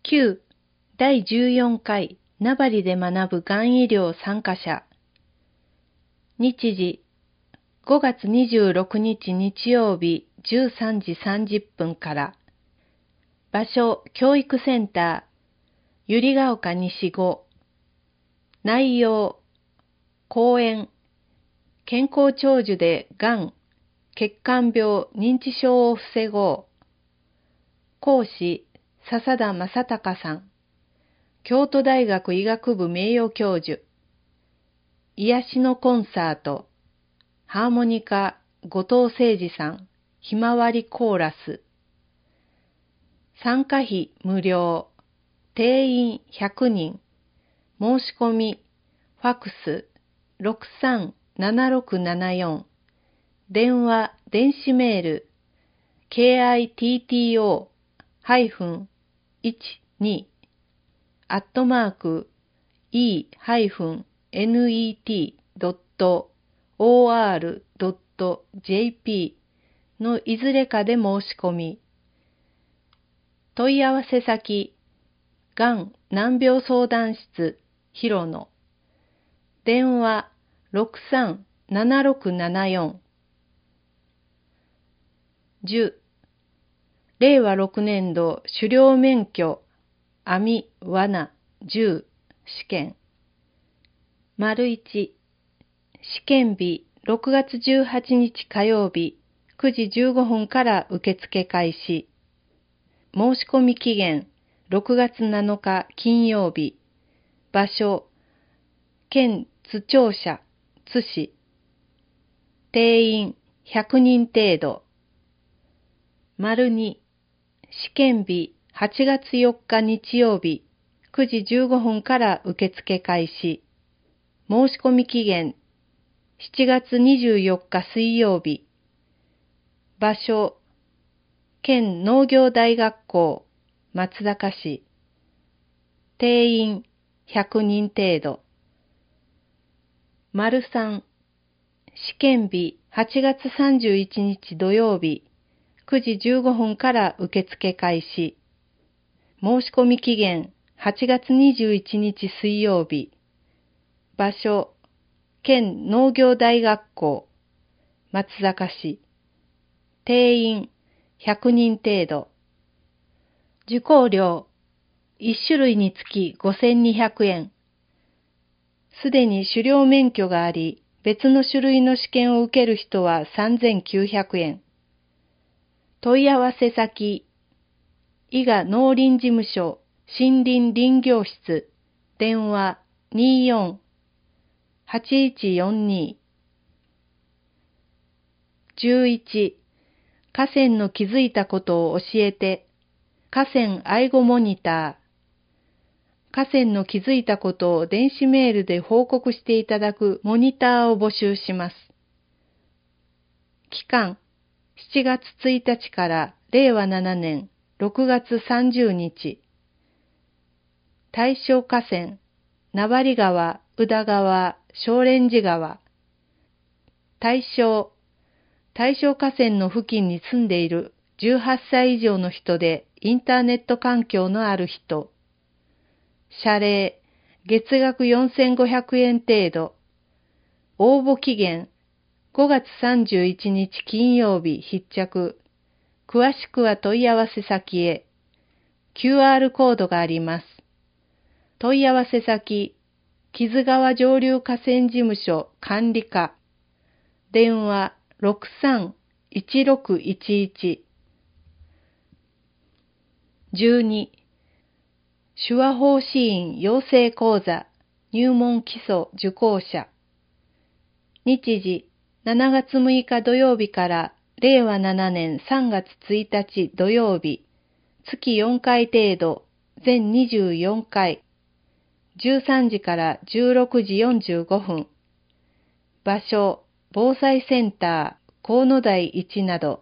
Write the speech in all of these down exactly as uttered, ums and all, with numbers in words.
きゅう. だいじゅうよんかい名張で学ぶがん医療参加者。日時ごがつにじゅうろくにち日曜日じゅうさんじさんじゅっぷんから。場所教育センター百合ヶ丘西ご。内容講演健康長寿でがん、血管病、認知症を防ごう。講師笹田正隆さん。京都大学医学部名誉教授。癒しのコンサート。ハーモニカ後藤誠二さん。ひまわりコーラス。参加費無料。定員ひゃくにん。申し込みファクス ろくさんななろくななよん。電話電子メール ケーアイティーティーオー いちに アットマーク イー エヌイーティー ドット オーアール ドット ジェーピー のいずれかで申し込み。問い合わせ先がん難病相談室広野。電話ろくさんななろくななよん。じゅう. 令和ろくねん度狩猟免許網罠銃試験。丸いち。試験日ろくがつじゅうはちにち火曜日くじじゅうごふんから受付開始。申し込み期限ろくがつなのか金曜日。場所県津庁舎津市。定員ひゃくにん程度。丸に。試験日はちがつよっか日曜日くじじゅうごふんから受付開始。申し込み期限しちがつにじゅうよっか水曜日。場所県農業大学校松阪市。定員ひゃくにん程度。丸さん。試験日はちがつさんじゅういちにち土曜日くじじゅうごふんから受付開始。申し込み期限はちがつにじゅういちにち水曜日。場所県農業大学校松阪市。定員ひゃくにん程度。受講料いち種類につきごせんにひゃくえん。すでに狩猟免許があり、別の種類の試験を受ける人はさんぜんきゅうひゃくえん。問い合わせ先、伊賀農林事務所森林林業室、電話にじゅうよん はちいちよんに。じゅういち. 河川の気づいたことを教えて、河川愛護モニター。河川の気づいたことを電子メールで報告していただくモニターを募集します。期間、しちがつついたちかられいわななねんろくがつさんじゅうにち。対象河川、名張川、宇田川、小蓮寺川。対象、対象河川の付近に住んでいるじゅうはっさい以上の人でインターネット環境のある人。謝礼、月額よんせんごひゃくえん程度。応募期限、ごがつさんじゅういちにち金曜日必着。詳しくは問い合わせ先へ。キューアール コードがあります。問い合わせ先、木津川上流河川事務所管理課。電話ろくさん いちろくいちいち。じゅうに. 手話法師院養成講座入門基礎受講者。日時しちがつむいか土曜日かられいわななねんさんがつついたち土曜日、月よんかい程度、全にじゅうよんかい、じゅうさんじからじゅうろくじよんじゅうごふん。場所、防災センター、河野台いちなど。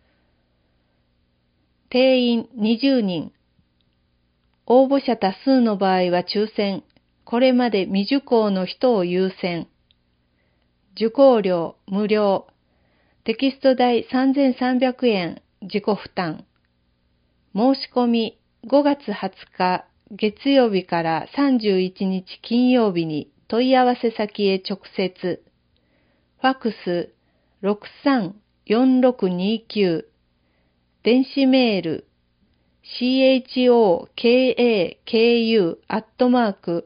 定員にじゅうにん。応募者多数の場合は抽選、これまで未受講の人を優先。受講料無料。テキスト代さんぜんさんびゃくえん自己負担。申し込みごがつはつか月曜日からさんじゅういちにち金曜日に問い合わせ先へ直接、ファックス ろくさんよんろくにきゅう、電子メール chokaku アットマーク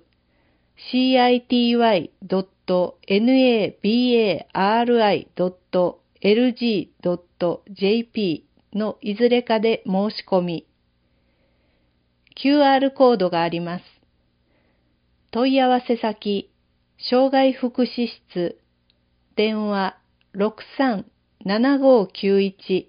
city.nabari.lg.jp のいずれかで申し込み、キューアール コードがあります。問い合わせ先、障害福祉室、電話 ろくさんななごきゅういち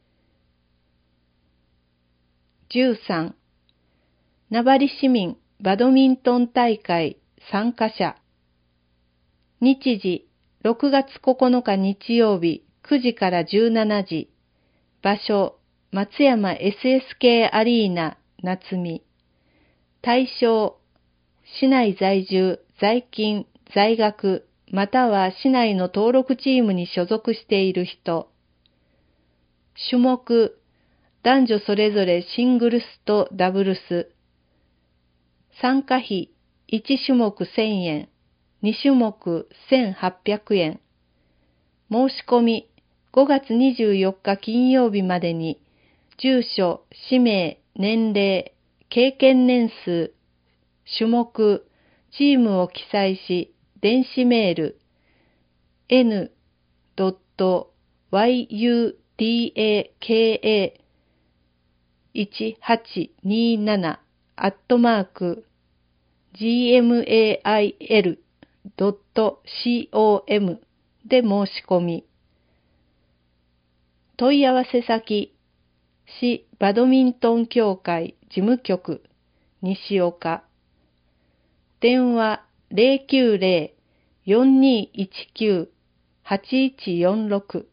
じゅうさん、名張市民バドミントン大会参加者。日時、ろくがつここのか日曜日くじからじゅうしちじ。場所、松山 エスエスケー アリーナ、夏見。対象、市内在住、在勤、在学、または市内の登録チームに所属している人。種目、男女それぞれシングルスとダブルス。参加費、いちしゅもくせんえん、にしゅもくせんはっぴゃくえん。申し込み、ごがつにじゅうよっか金曜日までに、住所、氏名、年齢、経験年数、種目、チームを記載し、電子メール エヌドットワイユーティーエーケーエーいちはちになな アットマーク ジーエムエーアイエルドットコム で申し込み。問い合わせ先、市バドミントン協会事務局、西岡。電話 ゼロきゅうゼロ よんにいちきゅう はちいちよんろく。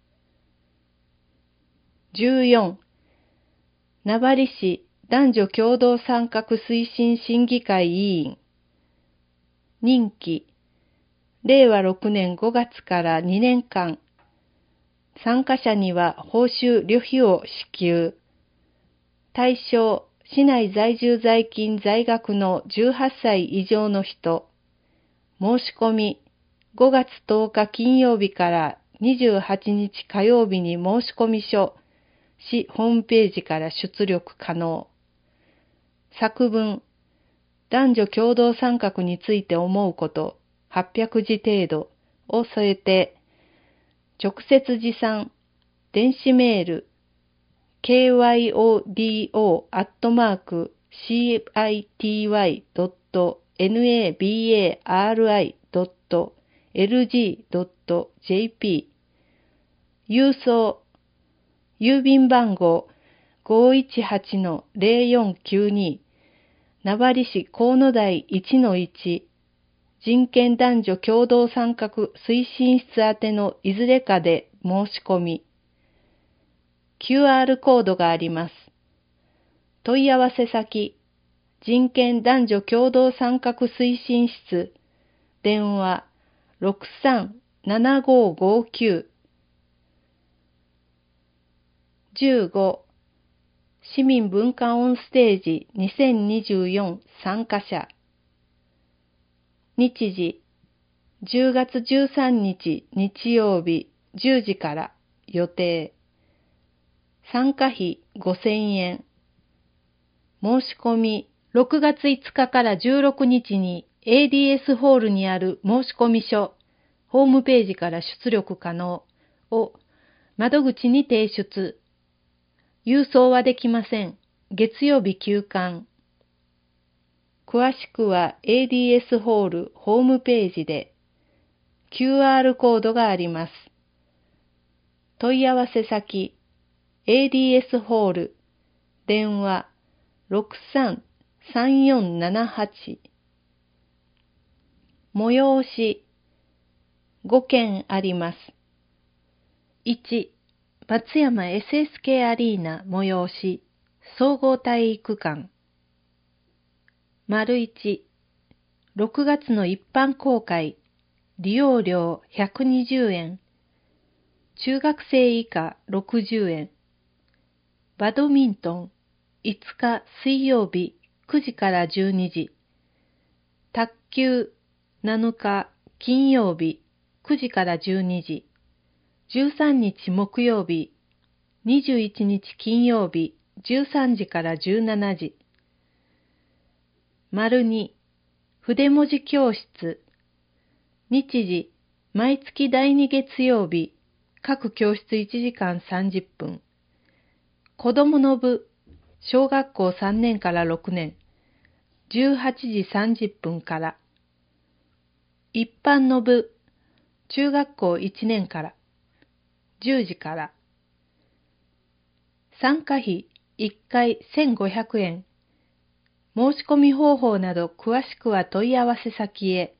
じゅうよん、名張市男女共同参画推進審議会委員。任期、れいわろくねんごがつからにねんかん。参加者には報酬旅費を支給。対象、市内在住在勤在学のじゅうはっさい以上の人。申し込み、ごがつとおか金曜日からにじゅうはちにち火曜日に申し込み書、市ホームページから出力可能。作文、男女共同参画について思うことはっぴゃくじ程度を添えて、直接持参、電子メール、ケーワイオーディーオー アットマーク シーアイティーワイ ドット ナバリ ドット エルジー ドット ジェーピー。郵送、郵便番号 ごいちはちのゼロよんきゅうに、名張市河野台 いちのいち、人権男女共同参画推進室宛てのいずれかで申し込み。キューアール コードがあります。問い合わせ先、人権男女共同参画推進室、電話 ろくさんななごごきゅう。じゅうご、市民文化オンステージにせんにじゅうよん参加者。日時、じゅうがつじゅうさんにち日曜日じゅうじから予定。参加費ごせんえん。申し込み、ろくがついつかからじゅうろくにちに エーディーエス ホールにある申し込み書、ホームページから出力可能を窓口に提出。郵送はできません。月曜日休館。詳しくは エーディーエス ホールホームページで キューアール コードがあります。問い合わせ先 エーディーエス ホール電話 ろくさんさんよんななはち。催しごけんあります。いち、松山 エスエスケー アリーナ催し総合体育館。丸いち、ろくがつの一般公開、利用料ひゃくにじゅうえん、中学生以下ろくじゅうえん、バドミントン、 いつか水曜日くじからじゅうにじ、卓球なのか金曜日くじからじゅうにじ、じゅうさんにち木曜日、にじゅういちにち金曜日じゅうさんじからじゅうしちじ。丸に、筆文字教室。日時、毎月だいに月曜日、各教室いちじかんさんじゅっぷん。子供の部、小学校さんねんからろくねん、じゅうはちじさんじゅっぷんから。一般の部、中学校いちねんから、じゅうじから。参加費いっかいせんごひゃくえん。申し込み方法など詳しくは問い合わせ先へ。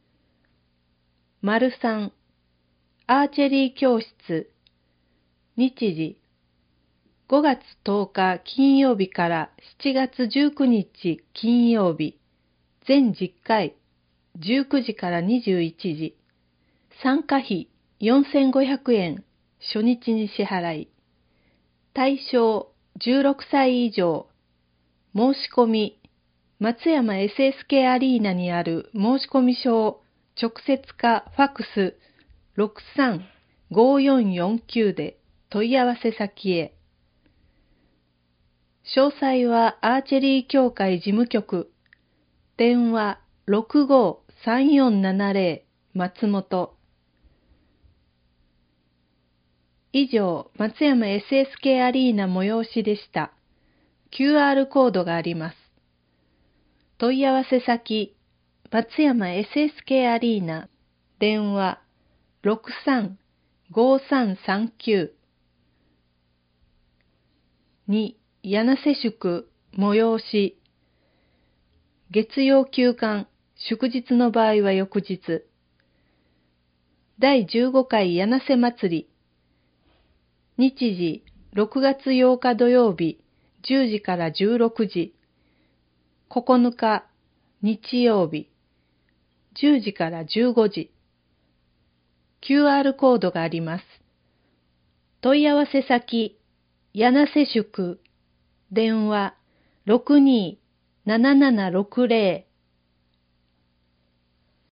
丸さん、アーチェリー教室。日時、ごがつとおか金曜日からしちがつじゅうくにち金曜日、全じゅっかい、じゅうくじからにじゅういちじ。参加費よんせんごひゃくえん、初日に支払い。対象じゅうろくさい以上。申し込み、松山 エスエスケー アリーナにある申し込み書を直接かファックス ろくさんごよんよんきゅう で問い合わせ先へ。詳細はアーチェリー協会事務局、電話 ろくごーさんよんななぜろ 松本。以上、松山 エスエスケー アリーナ催しでした。キューアール コードがあります。問い合わせ先、松山 エスエスケー アリーナ、電話 ろくさんごさんさんきゅう。に、柳瀬宿、催し。月曜休館、祝日の場合は翌日。だいじゅうごかい柳瀬祭り。日時、ろくがつようか土曜日、じゅうじからじゅうろくじ。ここのか、日曜日、じゅうじからじゅうごじ。キューアール コードがあります。問い合わせ先、柳瀬宿、電話 ろくにーななななろくぜろ